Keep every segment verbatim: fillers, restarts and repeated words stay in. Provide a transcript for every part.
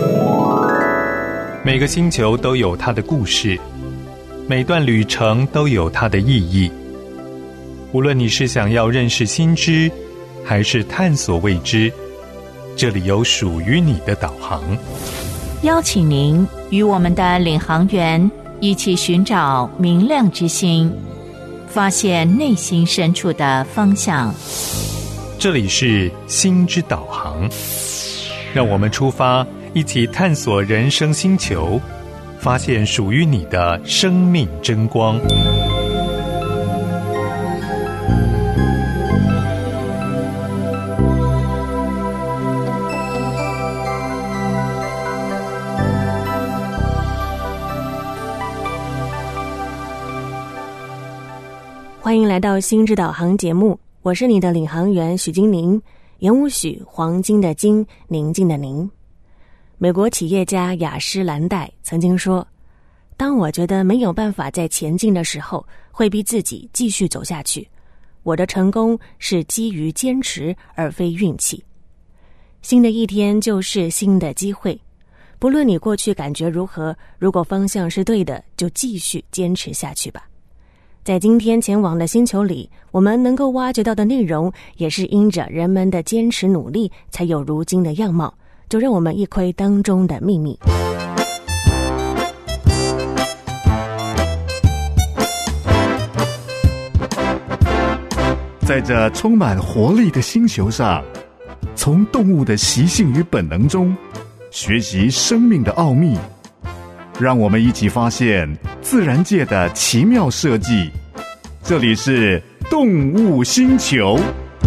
每个星球都有它的故事，每段旅程都有它的意义。无论你是想要认识新知，还是探索未知，这里有属于你的导航。 邀请您与我们的领航员一起寻找明亮之星，发现内心深处的方向。 这里是星之导航，让我们出发，一起探索人生星球，发现属于你的生命真光。 欢迎来到星之导航节目，我是你的领航员许金宁，言无许，黄金的金，宁静的宁。美国企业家雅诗兰黛曾经说，当我觉得没有办法再前进的时候，会逼自己继续走下去。我的成功是基于坚持，而非运气。新的一天就是新的机会，不论你过去感觉如何，如果方向是对的，就继续坚持下去吧。在今天前往的星球里，我们能够挖掘到的内容，也是因着人们的坚持努力，才有如今的样貌。就让我们一窥当中的秘密。 在这充满活力的星球上，从动物的习性与本能中学习生命的奥秘，让我们一起发现自然界的奇妙设计。这里是动物星球。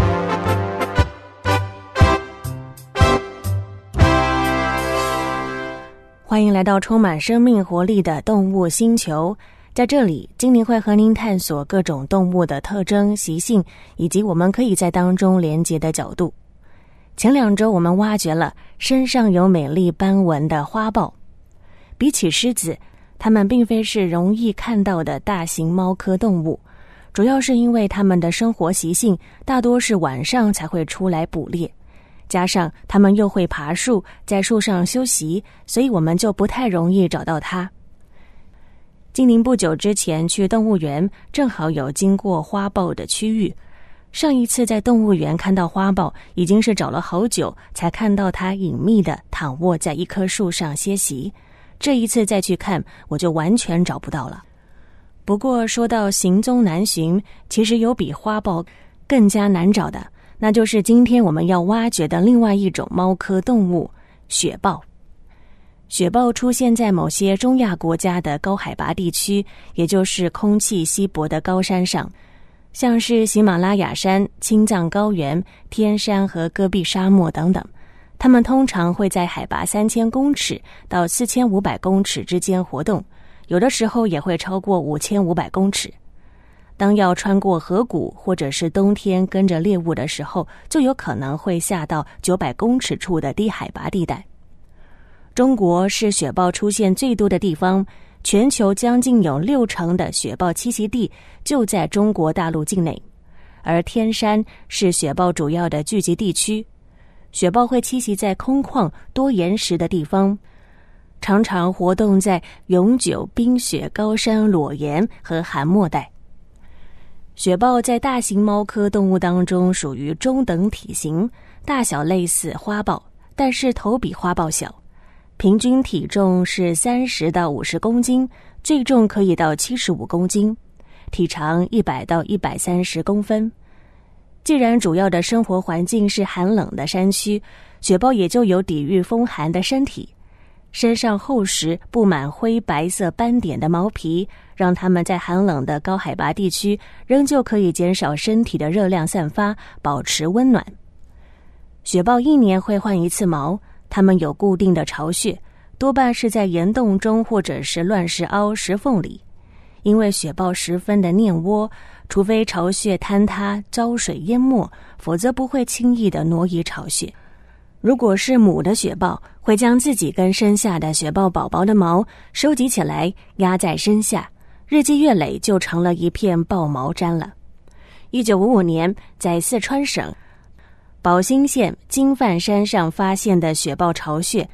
欢迎来到充满生命活力的动物星球。在这里，精灵会和您探索各种动物的特征、习性，以及我们可以在当中连结的角度。前两周我们挖掘了身上有美丽斑纹的花豹。比起狮子，它们并非是容易看到的大型猫科动物，主要是因为它们的生活习性大多是晚上才会出来捕猎，加上它们又会爬树，在树上休息，所以我们就不太容易找到它。精灵不久之前去动物园，正好有经过花豹的区域。上一次在动物园看到花豹，已经是找了好久才看到它隐秘地躺卧在一棵树上歇息。这一次再去看，我就完全找不到了。不过说到行踪难寻，其实有比花豹更加难找的，那就是今天我们要挖掘的另外一种猫科动物——雪豹。雪豹出现在某些中亚国家的高海拔地区，也就是空气稀薄的高山上，像是喜马拉雅山、青藏高原、天山和戈壁沙漠等等。它们通常会在海拔三千公尺到四千五百公尺之间活动，有的时候也会超过五千五百公尺。当要穿过河谷或者是冬天跟着猎物的时候，就有可能会下到九百公尺处的低海拔地带。中国是雪豹出现最多的地方，全球将近有六成的雪豹栖息地就在中国大陆境内，而天山是雪豹主要的聚集地区。雪豹会栖息在空旷多岩石的地方，常常活动在永久冰雪高山裸岩和寒漠带。雪豹在大型猫科动物当中属于中等体型，大小类似花豹，但是头比花豹小。平均体重是三十到五十公斤，最重可以到七十五公斤，体长一百到一百三十公分。既然主要的生活环境是寒冷的山区，雪豹也就有抵御风寒的身体。身上厚实布满灰白色斑点的毛皮，让它们在寒冷的高海拔地区仍旧可以减少身体的热量散发，保持温暖。雪豹一年会换一次毛，它们有固定的巢穴，多半是在岩洞中或者是乱石凹石缝里。因为雪豹十分的念窝，除非巢穴坍塌遭水淹没，否则不会轻易的挪移巢穴。如果是母的雪豹，会将自己跟生下的雪豹宝宝的毛收集起来压在身下，日积月累就成了一片豹毛毡了。一九五五年，在四川省宝兴县金范山上发现的雪豹巢穴，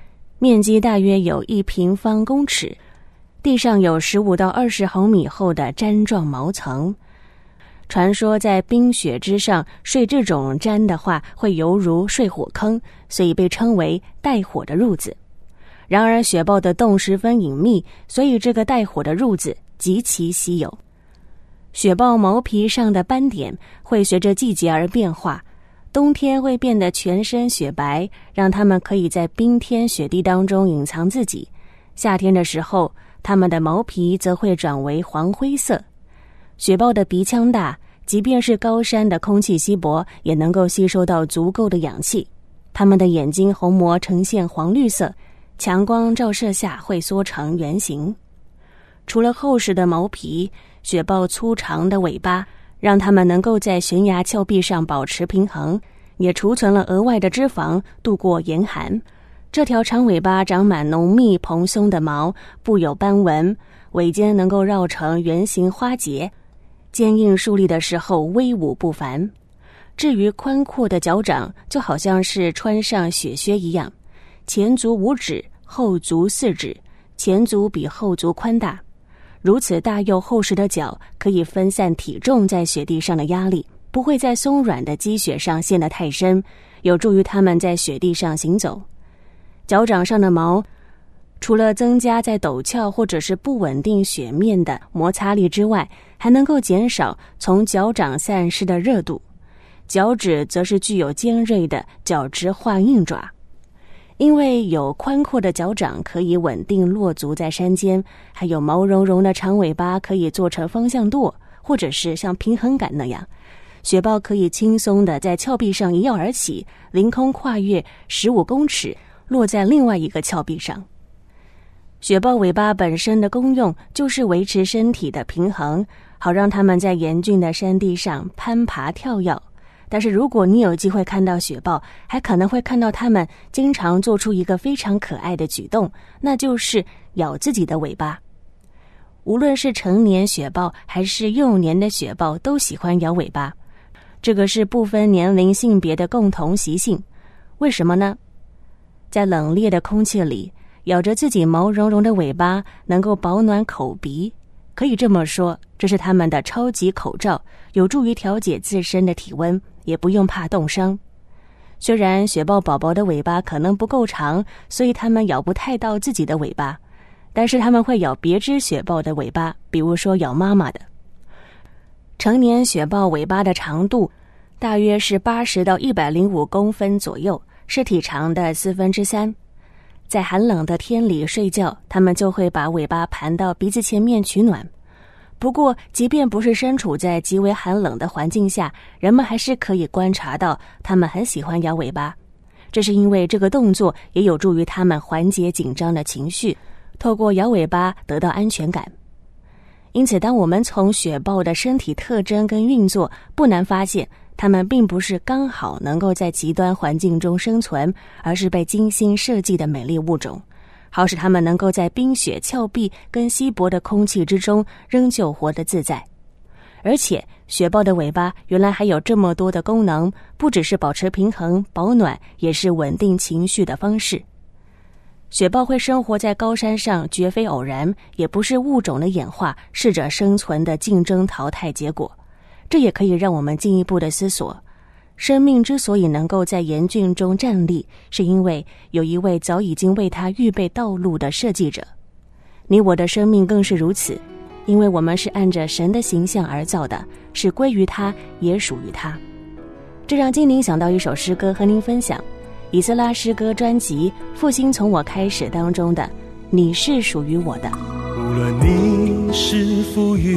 面积大约有一平方公尺，地上有十五到二十毫米厚的毡状毛层。传说在冰雪之上睡这种毡的话，会犹如睡火坑，所以被称为带火的褥子。然而雪豹的洞十分隐秘，所以这个带火的褥子极其稀有。雪豹毛皮上的斑点会随着季节而变化，冬天会变得全身雪白，让它们可以在冰天雪地当中隐藏自己。夏天的时候，它们的毛皮则会转为黄灰色。雪豹的鼻腔大，即便是高山的空气稀薄，也能够吸收到足够的氧气。它们的眼睛虹膜呈现黄绿色，强光照射下会缩成圆形。除了厚实的毛皮，雪豹粗长的尾巴让它们能够在悬崖峭壁上保持平衡，也储存了额外的脂肪度过严寒。这条长尾巴长满浓密蓬松的毛，布有斑纹，尾尖能够绕成圆形花节，坚硬竖立的时候威武不凡。至于宽阔的脚掌，就好像是穿上雪靴一样，前足五指，后足四指，前足比后足宽大。如此大又厚实的脚，可以分散体重在雪地上的压力，不会在松软的积雪上陷得太深，有助于它们在雪地上行走。脚掌上的毛除了增加在陡峭或者是不稳定雪面的摩擦力之外，还能够减少从脚掌散失的热度。脚趾则是具有尖锐的角质化硬爪，因为有宽阔的脚掌可以稳定落足在山间，还有毛茸茸的长尾巴可以做成方向舵，或者是像平衡杆那样，雪豹可以轻松地在峭壁上一跃而起，凌空跨越十五公尺，落在另外一个峭壁上。雪豹尾巴本身的功用就是维持身体的平衡，好让它们在严峻的山地上攀爬跳跃。但是如果你有机会看到雪豹，还可能会看到它们经常做出一个非常可爱的举动，那就是咬自己的尾巴。无论是成年雪豹还是幼年的雪豹，都喜欢咬尾巴，这个是不分年龄性别的共同习性。为什么呢？在冷冽的空气里，咬着自己毛茸茸的尾巴能够保暖口鼻，可以这么说，这是它们的超级口罩，有助于调节自身的体温，也不用怕冻伤。虽然雪豹宝宝的尾巴可能不够长，所以它们咬不太到自己的尾巴，但是它们会咬别只雪豹的尾巴，比如说咬妈妈的。成年雪豹尾巴的长度大约是八十到一百零五公分左右，是体长的四分之三。在寒冷的天里睡觉，它们就会把尾巴盘到鼻子前面取暖。不过即便不是身处在极为寒冷的环境下，人们还是可以观察到它们很喜欢摇尾巴，这是因为这个动作也有助于它们缓解紧张的情绪，透过摇尾巴得到安全感。因此当我们从雪豹的身体特征跟运作，不难发现它们并不是刚好能够在极端环境中生存，而是被精心设计的美丽物种，好使它们能够在冰雪峭壁跟稀薄的空气之中仍旧活得自在。而且雪豹的尾巴原来还有这么多的功能，不只是保持平衡保暖，也是稳定情绪的方式。雪豹会生活在高山上绝非偶然，也不是物种的演化适者生存的竞争淘汰结果。这也可以让我们进一步的思索，生命之所以能够在严峻中站立，是因为有一位早已经为它预备道路的设计者。你我的生命更是如此，因为我们是按着神的形象而造的，是归于他，也属于他。这让精灵想到一首诗歌和您分享，以斯拉诗歌专辑《复兴从我开始》当中的你是属于我的。 无论你是富裕，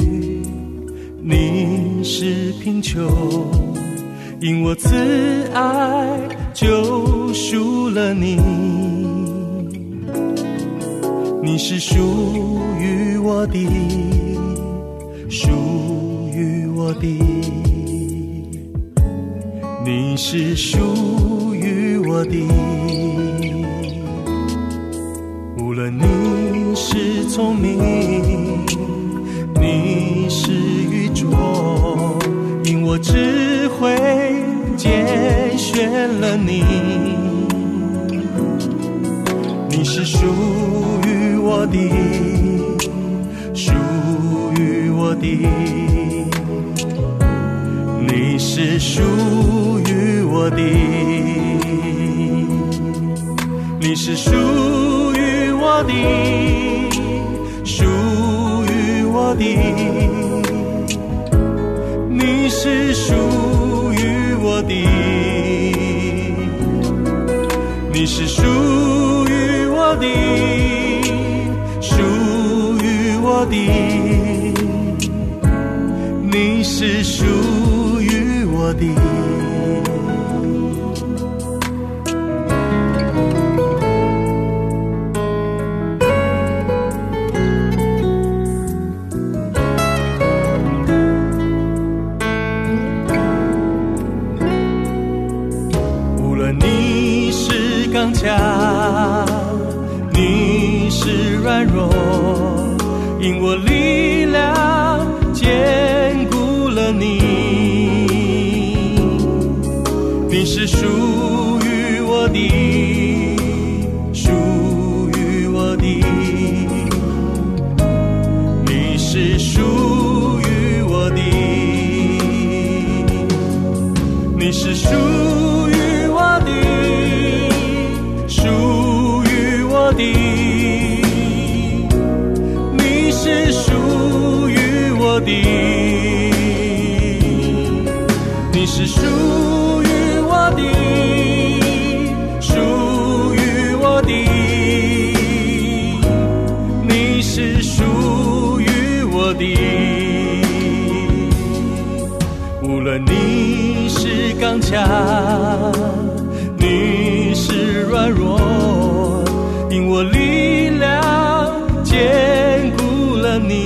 你是贫穷，因我慈爱救赎了你。你是属于我的，属于我的，你是属于我的。无论你是聪明，你是愚拙，因我智慧拣选了你。 你是属于我的，属于我的，你是属于我的，你是属于我的，属于我的，你是属于我的，你是属于我的，属于我的，你是属于我的。无论你是刚强，你是软弱，因我力量坚固了你，你是属于我的，属于我的，你是属于我的，你是属于我的，属于我的，你是属于我的，你是属于我的，属于我的，你是属于我的。无论你是刚强，你是软弱，因我力量坚固了你，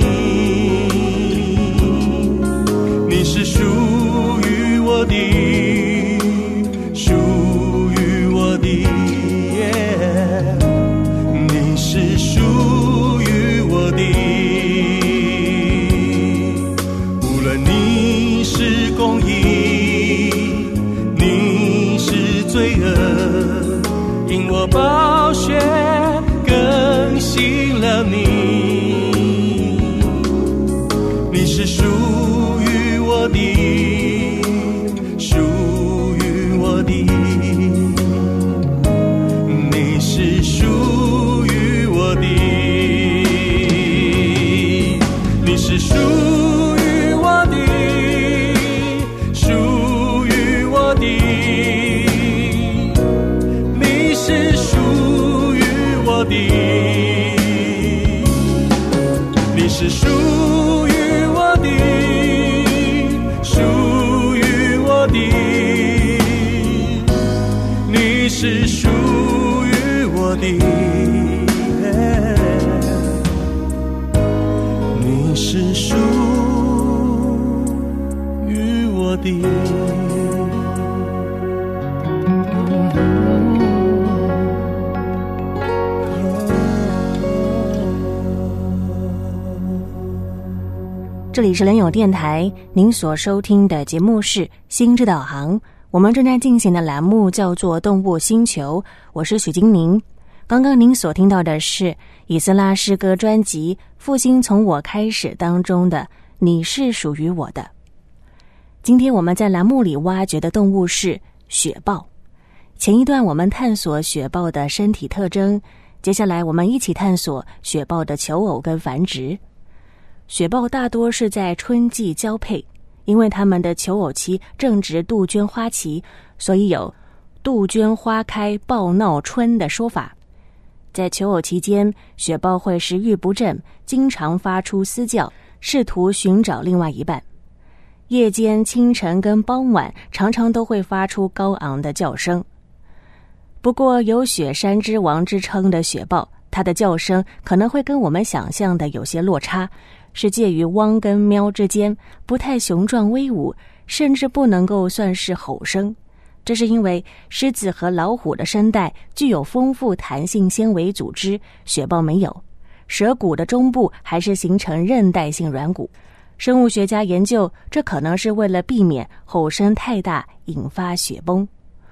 你是属于我的，属于我的，你是属于我的。无论你是公义，你是罪恶，因我宝血更新了你，你是属于我的，属于我的，你是属于我的，你是属于我的，属于我的，你是属于我的，你是属于我的，属于我的，你是属于我的，你是属于我的。 这里是联友电台，您所收听的节目是心之导航，我们正在进行的栏目叫做动物星球，我是许金宁。刚刚您所听到的是以斯拉诗歌专辑《复兴从我开始》当中的你是属于我的。今天我们在栏目里挖掘的动物是雪豹。前一段我们探索雪豹的身体特征，接下来我们一起探索雪豹的求偶跟繁殖。雪豹大多是在春季交配，因为它们的求偶期正值杜鹃花期，所以有杜鹃花开豹闹春的说法。在求偶期间，雪豹会食欲不振，经常发出嘶叫，试图寻找另外一半。夜间、清晨跟傍晚常常都会发出高昂的叫声。不过有雪山之王之称的雪豹，它的叫声可能会跟我们想象的有些落差，是介于汪跟喵之间，不太雄壮威武，甚至不能够算是吼声。这是因为狮子和老虎的声带具有丰富弹性纤维组织，雪豹没有。舌骨的中部还是形成韧带性软骨。生物学家研究，这可能是为了避免吼声太大引发雪崩。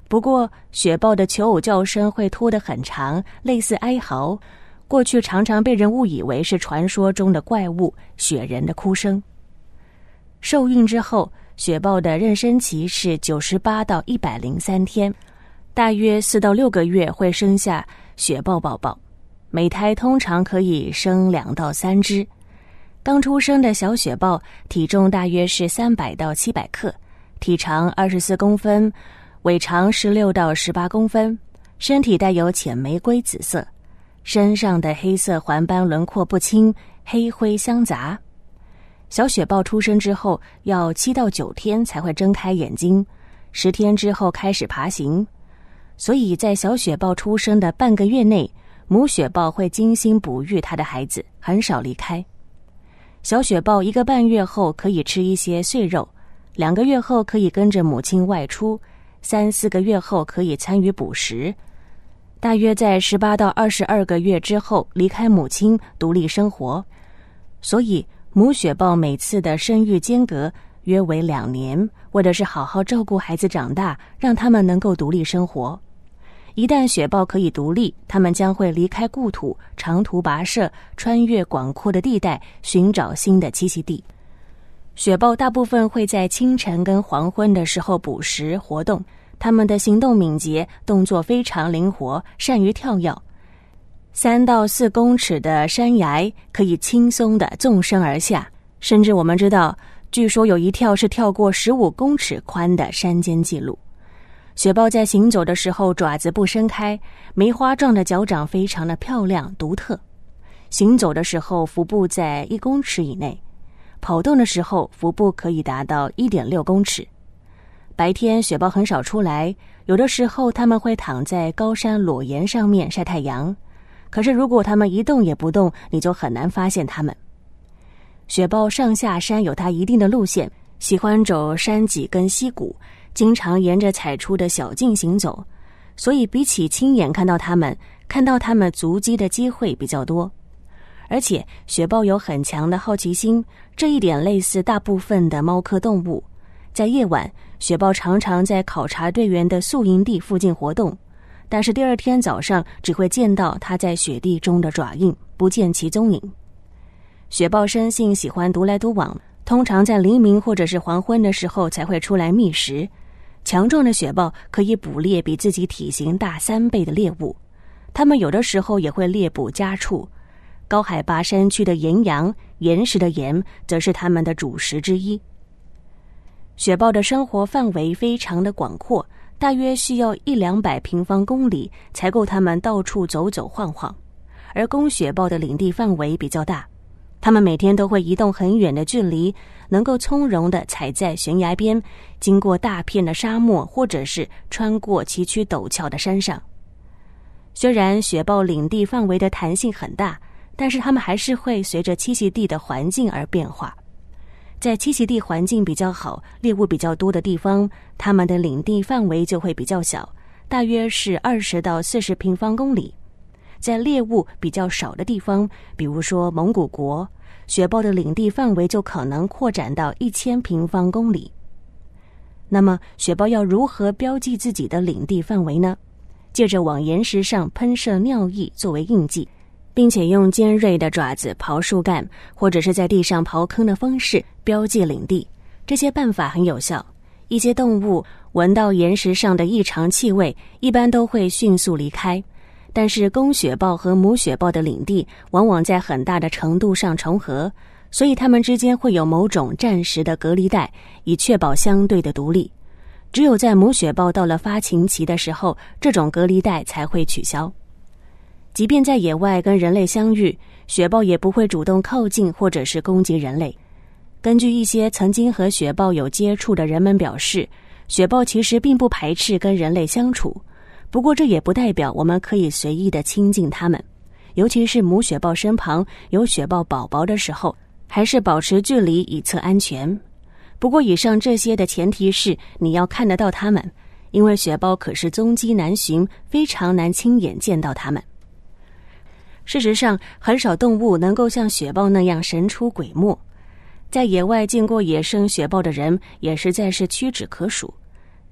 不过雪豹的求偶叫声会拖得很长，类似哀嚎，过去常常被人误以为是传说中的怪物雪人的哭声。受孕之后，雪豹的妊娠期是九十八到一百零三天，大约四到六个月会生下雪豹宝宝，每胎通常可以生两到三只。刚出生的小雪豹体重大约是三百到七百克，体长二十四公分，尾长十六到十八公分，身体带有浅玫瑰紫色，身上的黑色环斑轮廓不清，黑灰相杂。小雪豹出生之后要七到九天才会睁开眼睛，十天之后开始爬行。所以在小雪豹出生的半个月内，母雪豹会精心哺育它的孩子，很少离开。小雪豹一个半月后可以吃一些碎肉，两个月后可以跟着母亲外出，三四个月后可以参与捕食，大约在十八到二十二个月之后离开母亲独立生活。所以母雪豹每次的生育间隔约为两年，为的是好好照顾孩子长大，让他们能够独立生活。一旦雪豹可以独立，他们将会离开故土，长途跋涉，穿越广阔的地带，寻找新的栖息地。雪豹大部分会在清晨跟黄昏的时候捕食活动，它们的行动敏捷，动作非常灵活，善于跳跃。三到四公尺的山崖可以轻松地纵身而下，甚至我们知道，据说有一跳是跳过十五公尺宽的山间纪录。雪豹在行走的时候爪子不伸开，梅花状的脚掌非常的漂亮独特。行走的时候腹部在一公尺以内，跑动的时候腹部可以达到 一点六公尺。白天雪豹很少出来，有的时候它们会躺在高山裸岩上面晒太阳，可是如果它们一动也不动，你就很难发现它们。雪豹上下山有它一定的路线，喜欢走山脊跟溪谷，经常沿着踩出的小径行走，所以比起亲眼看到它们，看到它们足迹的机会比较多。而且雪豹有很强的好奇心，这一点类似大部分的猫科动物。在夜晚，雪豹常常在考察队员的宿营地附近活动，但是第二天早上只会见到它在雪地中的爪印，不见其踪影。雪豹生性喜欢独来独往，通常在黎明或者是黄昏的时候才会出来觅食。强壮的雪豹可以捕猎比自己体型大三倍的猎物，它们有的时候也会猎捕家畜。高海拔山区的岩羊，岩石的岩，则是它们的主食之一。雪豹的生活范围非常的广阔，大约需要一两百平方公里才够它们到处走走晃晃。而公雪豹的领地范围比较大，它们每天都会移动很远的距离，能够从容地踩在悬崖边，经过大片的沙漠，或者是穿过崎岖陡峭的山上。虽然雪豹领地范围的弹性很大，但是它们还是会随着栖息地的环境而变化。在栖息地环境比较好、猎物比较多的地方，它们的领地范围就会比较小，大约是二十到四十平方公里。在猎物比较少的地方，比如说蒙古国，雪豹的领地范围就可能扩展到一千平方公里。那么雪豹要如何标记自己的领地范围呢？借着往岩石上喷射尿液作为印记，并且用尖锐的爪子刨树干，或者是在地上刨坑的方式标记领地。这些办法很有效。一些动物闻到岩石上的异常气味，一般都会迅速离开。但是公雪豹和母雪豹的领地往往在很大的程度上重合，所以它们之间会有某种暂时的隔离带，以确保相对的独立。只有在母雪豹到了发情期的时候，这种隔离带才会取消。即便在野外跟人类相遇，雪豹也不会主动靠近或者是攻击人类。根据一些曾经和雪豹有接触的人们表示，雪豹其实并不排斥跟人类相处，不过这也不代表我们可以随意的亲近它们，尤其是母雪豹身旁有雪豹宝宝的时候，还是保持距离以测安全。不过以上这些的前提是你要看得到它们，因为雪豹可是踪迹难寻，非常难亲眼见到它们。事实上，很少动物能够像雪豹那样神出鬼没，在野外见过野生雪豹的人也实在是屈指可数。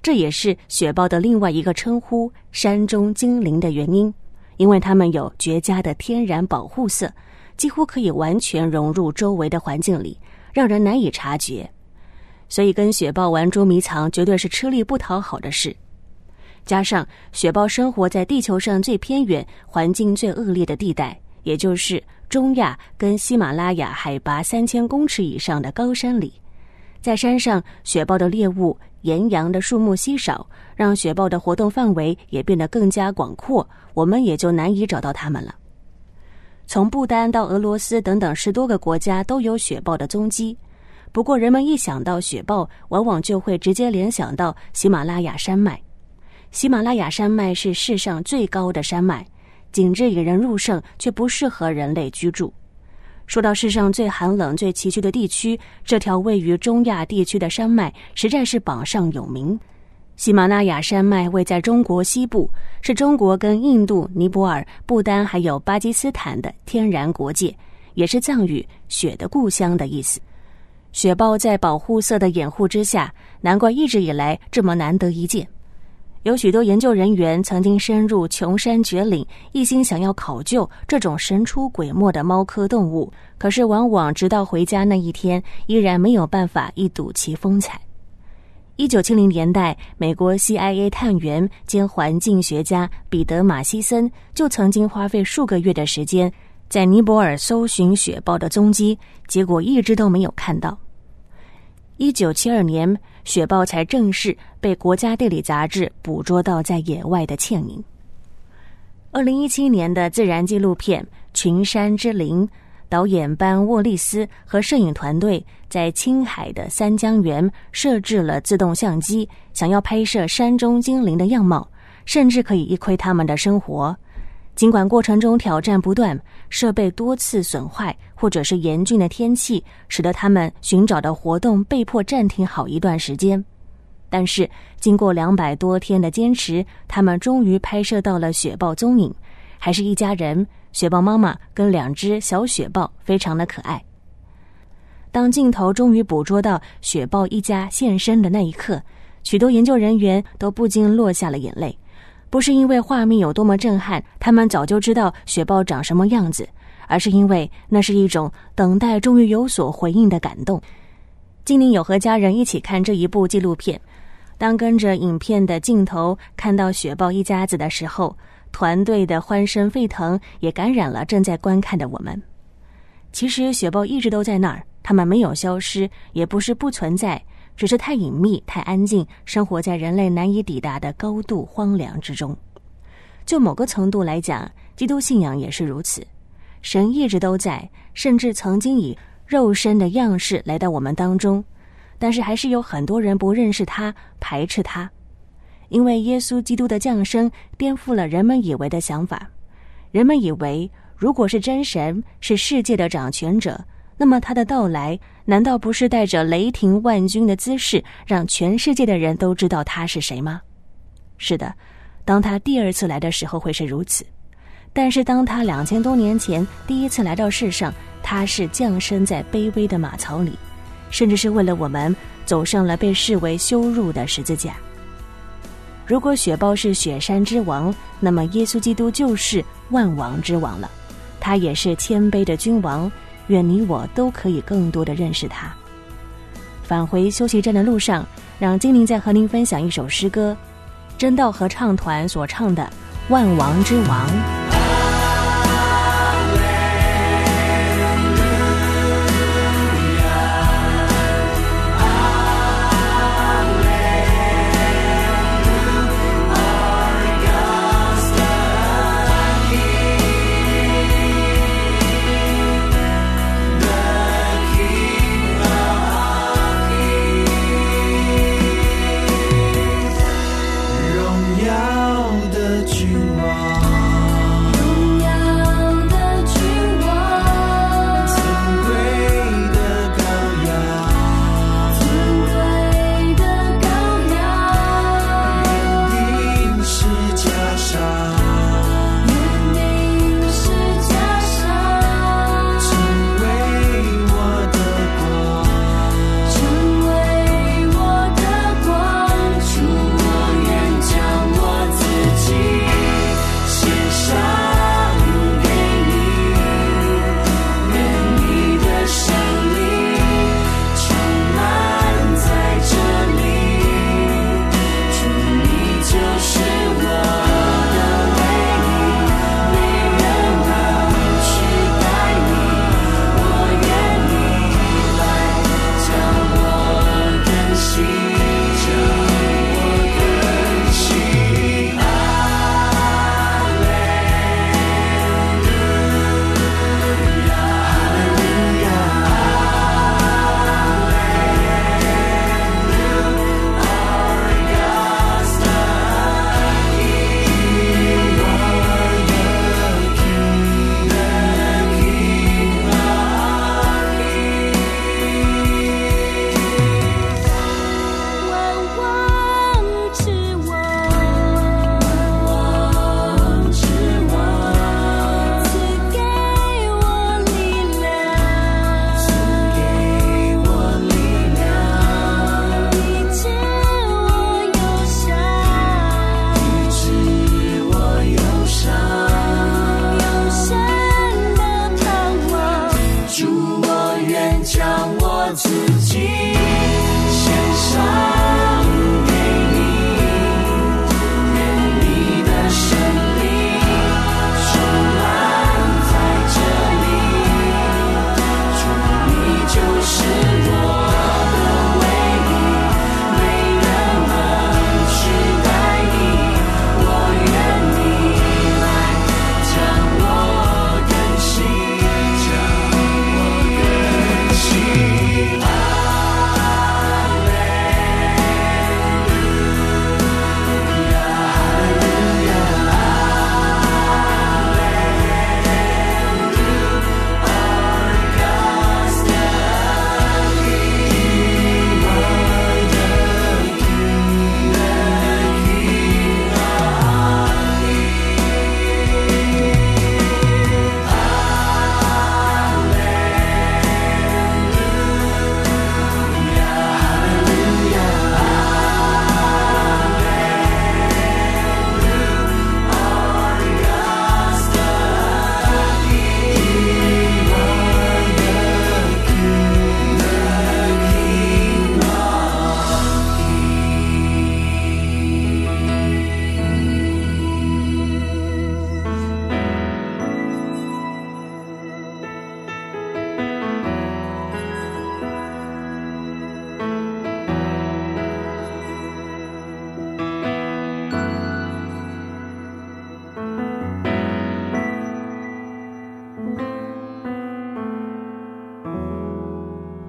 这也是雪豹的另外一个称呼——山中精灵的原因，因为它们有绝佳的天然保护色，几乎可以完全融入周围的环境里，让人难以察觉。所以跟雪豹玩捉迷藏绝对是吃力不讨好的事。加上雪豹生活在地球上最偏远、环境最恶劣的地带，也就是中亚跟喜马拉雅海拔三千公尺以上的高山里。在山上，雪豹的猎物岩羊的数目稀少，让雪豹的活动范围也变得更加广阔，我们也就难以找到它们了。从不丹到俄罗斯等等十多个国家都有雪豹的踪迹。不过人们一想到雪豹，往往就会直接联想到喜马拉雅山脉。喜马拉雅山脉是世上最高的山脉，景致引人入胜，却不适合人类居住。说到世上最寒冷、最崎岖的地区，这条位于中亚地区的山脉实在是榜上有名。喜马拉雅山脉位在中国西部，是中国跟印度、尼泊尔、不丹还有巴基斯坦的天然国界，也是藏语雪的故乡的意思。雪豹在保护色的掩护之下，难怪一直以来这么难得一见。有许多研究人员曾经深入穷山绝岭，一心想要考究这种神出鬼没的猫科动物，可是往往直到回家那一天，依然没有办法一睹其风采。一九七零年代，美国 C I A 探员兼环境学家彼得马西森就曾经花费数个月的时间，在尼泊尔搜寻雪豹的踪迹，结果一直都没有看到。一九七二年，雪豹才正式被国家地理杂志捕捉到在野外的倩影。二零一七年的自然纪录片《群山之林》，导演班沃利斯和摄影团队在青海的三江源设置了自动相机，想要拍摄山中精灵的样貌，甚至可以一窥他们的生活。尽管过程中挑战不断，设备多次损坏，或者是严峻的天气，使得他们寻找的活动被迫暂停好一段时间。但是经过两百多天的坚持，他们终于拍摄到了雪豹踪影，还是一家人，雪豹妈妈跟两只小雪豹，非常的可爱。当镜头终于捕捉到雪豹一家现身的那一刻，许多研究人员都不禁落下了眼泪。不是因为画面有多么震撼，他们早就知道雪豹长什么样子，而是因为那是一种等待终于有所回应的感动。今年有和家人一起看这一部纪录片，当跟着影片的镜头看到雪豹一家子的时候，团队的欢声沸腾也感染了正在观看的我们。其实雪豹一直都在那儿，它们没有消失，也不是不存在，只是太隐秘、太安静，生活在人类难以抵达的高度荒凉之中。就某个程度来讲，基督信仰也是如此。神一直都在，甚至曾经以肉身的样式来到我们当中，但是还是有很多人不认识他，排斥他。因为耶稣基督的降生颠覆了人们以为的想法。人们以为，如果是真神，是世界的掌权者，那么他的到来难道不是带着雷霆万钧的姿势，让全世界的人都知道他是谁吗？是的，当他第二次来的时候会是如此，但是当他两千多年前第一次来到世上，他是降生在卑微的马槽里，甚至是为了我们走上了被视为羞辱的十字架。如果雪豹是雪山之王，那么耶稣基督就是万王之王了，他也是谦卑的君王，愿你我都可以更多的认识他。返回休息站的路上，让精灵再和您分享一首诗歌，真道合唱团所唱的《万王之王》。 成为我的光，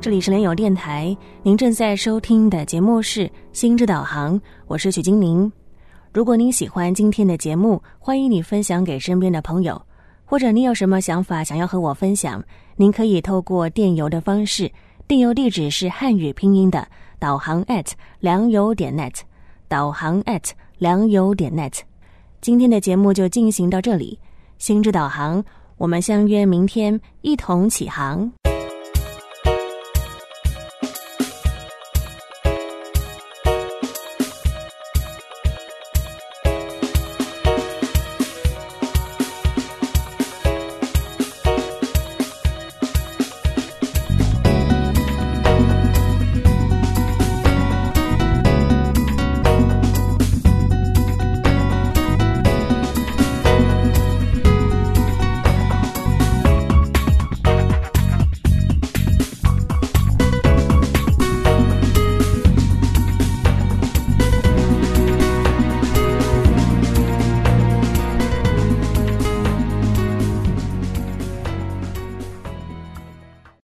这里是联友电台，您正在收听的节目是心之导航，我是许金玲。如果您喜欢今天的节目，欢迎你分享给身边的朋友，或者你有什么想法想要和我分享，您可以透过电邮的方式，电邮地址是汉语拼音的导航 at 良友点 net， 导航 at 良友点 net。 今天的节目就进行到这里，心之导航，我们相约明天一同起航。